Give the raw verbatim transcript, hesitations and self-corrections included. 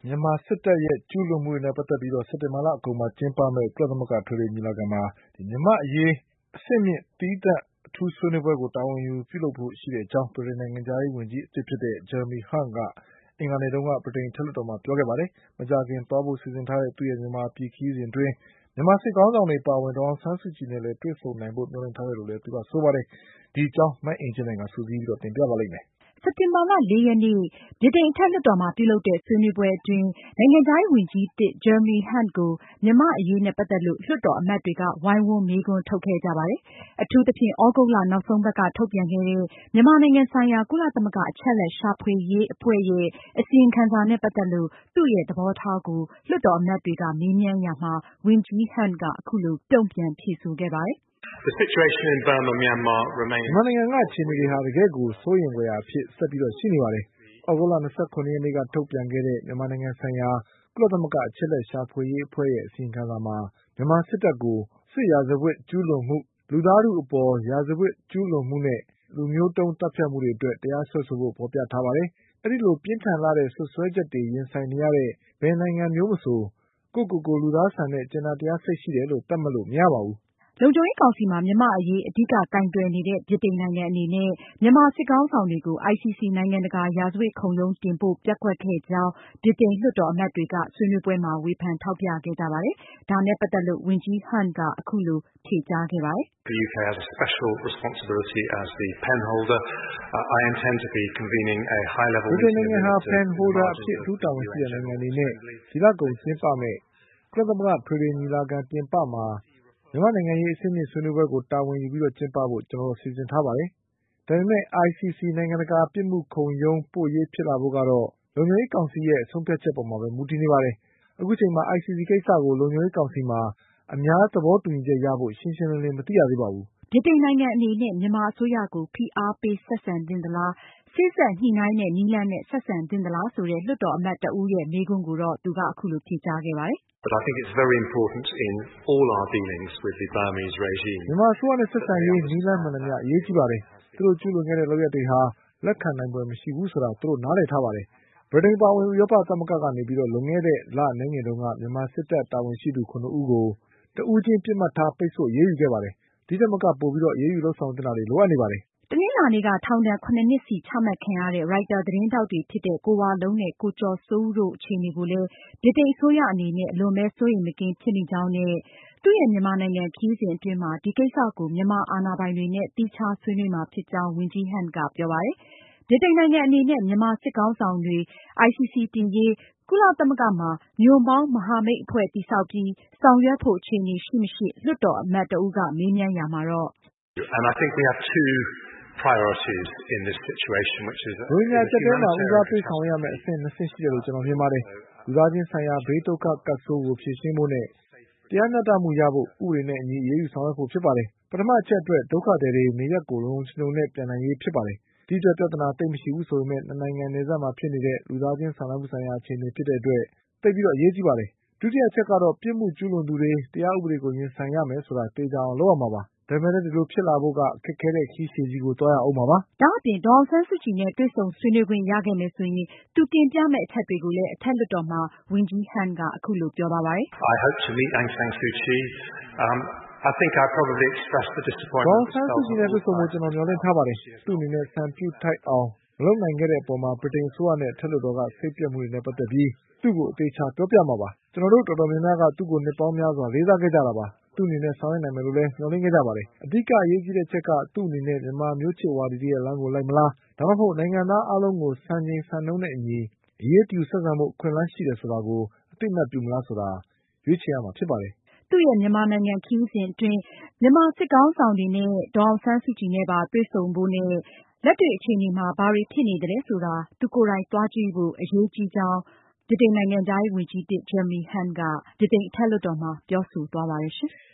မြန်မာစစ်တပ်ရဲ့ကျူးလွန်မှုတွေနဲ့ပတ်သက်ပြီးစက်တင်ဘာလအကုန်မှာကျင်းပမယ့်ကုလသမဂ္ဂထွေထွေညီလာခံမှာမြန်မာ့အရေးအဆင့်မြင့်သီးသန့်အထူးဆွေးနွေးပွဲကိုတာဝန်ယူပြုလုပ်ဖို့ရှိတဲ့အကြောင်းဗြိတိန်နိုင်ငံခြားရေးဝန်ကြီးအသစ်ဖြစ်တဲ့ Jeremy Hunt ကအင်္ဂါနေ့တုန်းကဗြိတိန်အထက်လွှတ်တော်မှာပြောခဲ့ပါတယ်။မကြာခင်သွားဖို့စီစဉ်ထားတဲ့သူ့ရဲ့မြန်မာပြည်ခရီးစဉ်အတွင်းမြန်မာစစ်ခေါင်းဆောင်တွေပါဝင်ဒေါ်အောင်ဆန်းစုကြည်နဲ့လည်းတွေ့ဆုံနိုင်ဖို့မျှော်လင့်ထားတယ်လို့လည်းသူကဆိုပါတယ်။ဒီအကြောင်းမအင်ကြင်းနိုင်ကစုစည်းပြီးတင်ပြပါလိမ့်မယ်။စက်တင်ဘာလ ၄ ရက်နေ့ ဗြိတိန်အထက်လွှတ်တော်မှာပြုလုပ်တဲ့ဆွေးနွေးပွဲအတွင်းနိုင်ငံခြားရေးဝန်ကြီးသစ် Jeremy Hunt ကိုမြန်မာ့အရေးနဲ့ပတ်သက်လို့လွှတ်တော်အမတ်တွေကဝိုင်းဝန်းမေးခွန်းထုတ်ခဲ့ကြပါတယ်။အထူးသဖြင့်သြဂုတ်လနောက်ဆုံးပတ်ကထုတ်ပြန်ခဲ့တဲ့မြန်မာနိုင်ငံဆိုင်ရာကုလသမဂ္ဂအချက်အလက်ရှာဖွေရေးအဖွဲ့ရဲ့အစီရင်ခံစာနဲ့ပတ်သက်လို့သူ့ရဲ့သဘောထားကိုလွှတ်တော်အမတ်တွေကမေးမြန်းရာမှာဝန်ကြီး Hunt ကအခုလိုတုံ့ပြန်ဖြေဆိုခဲ့ပါတယ်။ The situation in Burma Myanmar remains မြန်မာနိုင်ငံကအခြေအနေတွေဟာတကယ့်ကိုစိုးရိမ်ဖွယ်ရာအဖြစ်ဆက်ပြီးရှိနေပါတယ်။သြဂုတ်လ ၂၇ ရက်နေ့ကထုတ်ပြန်ခဲ့တဲ့မြန်မာနိုင်ငံဆိုင်ရာကုလသမဂ္ဂအချက်အလက်ရှာဖွေရေးအဖွဲ့ရဲ့အစီရင်ခံစာမှာမြန်မာစစ်တပ်ကိုစစ်ရာဇဝတ်ကျူးလွန်မှု၊လူသားထုအပေါ်ရာဇဝတ်ကျူးလွန်မှုနဲ့လူမျိုးတုန်းသတ်ဖြတ်မှုတွေအတွက်တရားစွဲဆိုဖို့ဖေါ်ပြထားပါတယ်။အဲဒီလိုပြင်းထန်လှတဲ့စွပ်စွဲချက်တွေရင်ဆိုင်နေရတဲ့ဘယ်နိုင်ငံမျိုးမဆိုကိုယ့်ကိုယ်ကိုလူသားဆန်တဲ့ကြင်နာတရားစိတ်ရှိတယ်လို့သတ်မှတ်လို့မရပါဘူး။လုံခြုံရေးကောင်စီမှာမြန်မာ့အရေးအဓိကကိုင်တွယ်နေတဲ့ဗြိတိန်နိုင်ငံအနေနဲ့မြန်မာစစ်ခေါင်းဆောင်တွေကို အိုင်စီစီ နိုင်ငံတကာရာဇဝတ်ခုံရုံးတင်ဖို့ပျက်ကွက်ခဲ့ကြောင်းဗြိတိန်လွှတ်တော်အမတ်တွေကဆွေးနွေးပွဲမှာဝေဖန်ထောက်ပြခဲ့ကြပါတယ်။ဒါနဲ့ပတ်သက်လို့ဝန်ကြီး Hunt ကအခုလိုဖြေကြားခဲ့ပါတယ်။ The U K has a special responsibility as the pen holder. Uh, I intend to be convening a high level meeting. ဗြိတိန်နိုင်ငံဟာ of pen holder အဖြစ်အထူးတာဝန်ရှိတဲ့နိုင်ငံအနေနဲ့ဒီလကုန်ကျင်းပမယ့်ကုလသမဂ္ဂထွေထွေညီလာခံပြင်ပမှာမြန်မာနိုင်ငံရေးအဆင့်မြင့်ဆွေးနွေးပွဲကိုတာဝန်ယူပြီးကျင်းပဖို့ကျနော်တို့စီစဉ်ထားပါတယ်။ဒါပေမဲ့ အိုင်စီစီ နိုင်ငံတကာပြစ်မှုခုံရုံးပို့ရေးဖြစ်လာဖို့ကတော့လုံခြုံရေးကောင်စီရဲ့ဆုံးဖြတ်ချက်ပေါ်မှာပဲမူတည်နေပါတယ်။အခုချိန်မှာ အိုင်စီစီ ကိစ္စကိုလုံခြုံရေးကောင်စီမှာအများသဘောတူညီချက်ရဖို့ရှင်းရှင်းလင်းလင်းမသိရသေးပါဘူး။ဗြိတိန်နိုင်ငံအနေနဲ့မြန်မာအစိုးရကိုဖိအားပေးဆက်ဆံသင့်သလား၊စေ့စပ်ညှိနှိုင်းတဲ့နည်းလမ်းနဲ့ဆက်ဆံသင့်သလားဆိုတဲ့လွှတ်တော်အမတ်တဦးရဲ့မေးခွန်းကိုတော့သူကအခုလိုဖြေကြားခဲ့ပါတယ်။ But I think it's very important in all our dealings with the Burmese regime. မြန်မာအစိုးရနဲ့ဆက်ဆံရေးနည်းလမ်းမှန်သမျှအရေးကြီးပါတယ်။သူတို့ကျူးလွန်ခဲ့တဲ့လုပ်ရပ်တွေဟာလက်ခံနိုင်ဖွယ်မရှိဘူးဆိုတာသူတို့နားလည်ထားပါတယ်။ဗြိတိန်ပါဝင်ဥရောပသမဂ္ဂကနေပြီးတော့လွန်ခဲ့တဲ့လအနည်းငယ်တုန်းကမြန်မာစစ်တပ်တာဝန်ရှိသူခုနှစ်ဦးကိုတဦးချင်းပစ်မှတ်ထားပိတ်ဆို့အရေးယူခဲ့ပါတယ်။ဒီထက်မကပိုပြီးတော့အရေးယူလုပ်ဆောင်သင့်တာတွေလိုအပ်နေပါတယ်။တနင်္လာနေ့ကထောင်ဒဏ်ခုနှစ်နှစ်စီချမှတ်ခံရတဲ့ရိုက်တာသတင်းထောက်တွေဖြစ်တဲ့ကိုဝလုံးနဲ့ကိုကျော်စိုးဦးတို့အခြေအနေကိုလည်းဗြိတိန်အစိုးရအနေနဲ့အလွန်ပဲစိုးရိမ်မကင်းဖြစ်မိကြောင်းနဲ့သူ့ရဲ့မြန်မာနိုင်ငံခရီးစဉ်အတွင်းမှာဒီကိစ္စကိုမြန်မာအာဏာပိုင်တွေနဲ့သီးခြားဆွေးနွေးမှာဖြစ်ကြောင်းဝန်ကြီး Hunt ကပြောပါတယ်။ဗြိတိန်နိုင်ငံအနေနဲ့မြန်မာစစ်ခေါင်းဆောင်တွေအိုင်စီစီတင်ရေးကုလသမဂ္ဂမှာညွန့်ပေါင်းမဟာမိတ်အဖွဲ့တည်ဆောက်ပြီးဆောင်ရွက်ဖို့အခြေအနေရှိမရှိလွှတ်တော်အမတ်တဦးကမေးမြန်းရာမှာတော့ And I think we have two priorities in this situation which is ရိုဟင်ဂျာအကျပ်အတည်းမှာဦးစားပေးဆောင်ရွက်ရမယ့်အဆင့်နှစ်ဆင့်ရှိတယ်လို့ကျွန်တော်မြင်ပါတယ်။လူသားချင်းဆိုင်ရာဘေးဒုက္ခကပ်ဆိုးကိုဖြေရှင်းဖို့နဲ့တရားမျှတမှုရဖို့ဥပဒေနဲ့အညီအရေးယူဆောင်ရွက်ဖို့ဖြစ်ပါတယ်။ပထမအချက်အတွက်ဒုက္ခသည်တွေနေရပ်ကိုလုံလုံခြုံခြုံနဲ့ပြန်နိုင်ရေးဖြစ်ပါတယ်။ဒီအတွက်ပြဿနာသိပ်မရှိဘူးဆိုပေမဲ့နှစ်နိုင်ငံနယ်စပ်မှာဖြစ်နေတဲ့လူသားချင်းစာနာမှုဆိုင်ရာအခြေအနေဖြစ်တဲ့အတွက်သိပ်ပြီးတော့အရေးကြီးပါတယ်။ဒုတိယအချက်ကတော့ပြစ်မှုကျူးလွန်သူတွေတရားဥပဒေကိုရင်ဆိုင်ရမယ်ဆိုတာသေချာအောင်လုပ်ရမှာပါ။ဒါပေမဲ့လည်းဒီလိုဖြစ်လာဖို့ကခက်ခဲတဲ့ခရီးရှည်ကြီးကိုသွားရအောင်ပါပါ။ဒါအပြင်ဒေါ်အောင်ဆန်းစုကြည်နဲ့တွေ့ဆုံဆွေးနွေးခွင့်ရခဲ့မယ်ဆိုရင်သူတင်ပြမယ့်အချက်တွေကိုလည်းအထက်လွှတ်တော်မှာဝန်ကြီး Hunt ကအခုလိုပြောသွားပါတယ်။ I hope to meet Aung San Suu Kyi. Um, I think I probably expressed the disappointment. ဒေါ်အောင်ဆန်းစုကြည်နဲ့တွေ့ဆုံဖို့ကျွန်တော်မျှော်လင့်ထားပါတယ်။သူ့အနေနဲ့စံပြုထိုက်အောင်မလုပ်နိုင်ခဲ့တဲ့အပေါ်မှာဗြိတိန်အစိုးရနဲ့အထက်လွှတ်တော်ကစိတ်ပျက်မှုတွေနဲ့ပတ်သက်ပြီးသူ့ကိုအသေးချာပြောပြမှာပါ။ကျွန်တော်တို့တော်တော်များများကသူ့ကိုနှစ်ပေါင်းများစွာလေးစားခဲ့ကြတာပါ။သူ့အနေနဲ့ဆောင်ရွက်နိုင်မယ်လို့လည်းမျှော်လင့်ခဲ့ကြပါတယ်။အဓိကအရေးကြီးတဲ့အချက်ကသူ့အနေနဲ့မြန်မာမျိုးချစ်ဝါဒီတွေရဲ့လမ်းကိုလိုက်မလားဒါမှမဟုတ်နိုင်ငံသားအားလုံးကိုစံချိန်စံနှုန်းနဲ့အညီအရေးတူဆက်ဆံဖို့အခွင့်အလမ်းရှိတယ်ဆိုတာကိုအသိအမှတ်ပြုမလားဆိုတာရွေးချယ်ရမှာဖြစ်ပါတယ်။သူ့ရဲ့မြန်မာနိုင်ငံခရီးစဉ်အတွင်းမြန်မာစစ်ခေါင်းဆောင်တွေနဲ့ဒေါ်အောင်ဆန်းစုကြည်နဲ့ပါတွေ့ဆုံဖို့နဲ့လက်တွေ့အခြေအနေမှာဘာတွေဖြစ်နေသလဲဆိုတာသူကိုယ်တိုင်သွားကြည့်ဖို့အရေးကြီးကြောင်းဗြိတိန်နိုင်ငံခြားရေးဝန်ကြီးသစ် Jeremy Hunt ကဗြိတိန်အထက်လွှတ်တော်မှာပြောဆိုသွားပါတယ်ရှင်။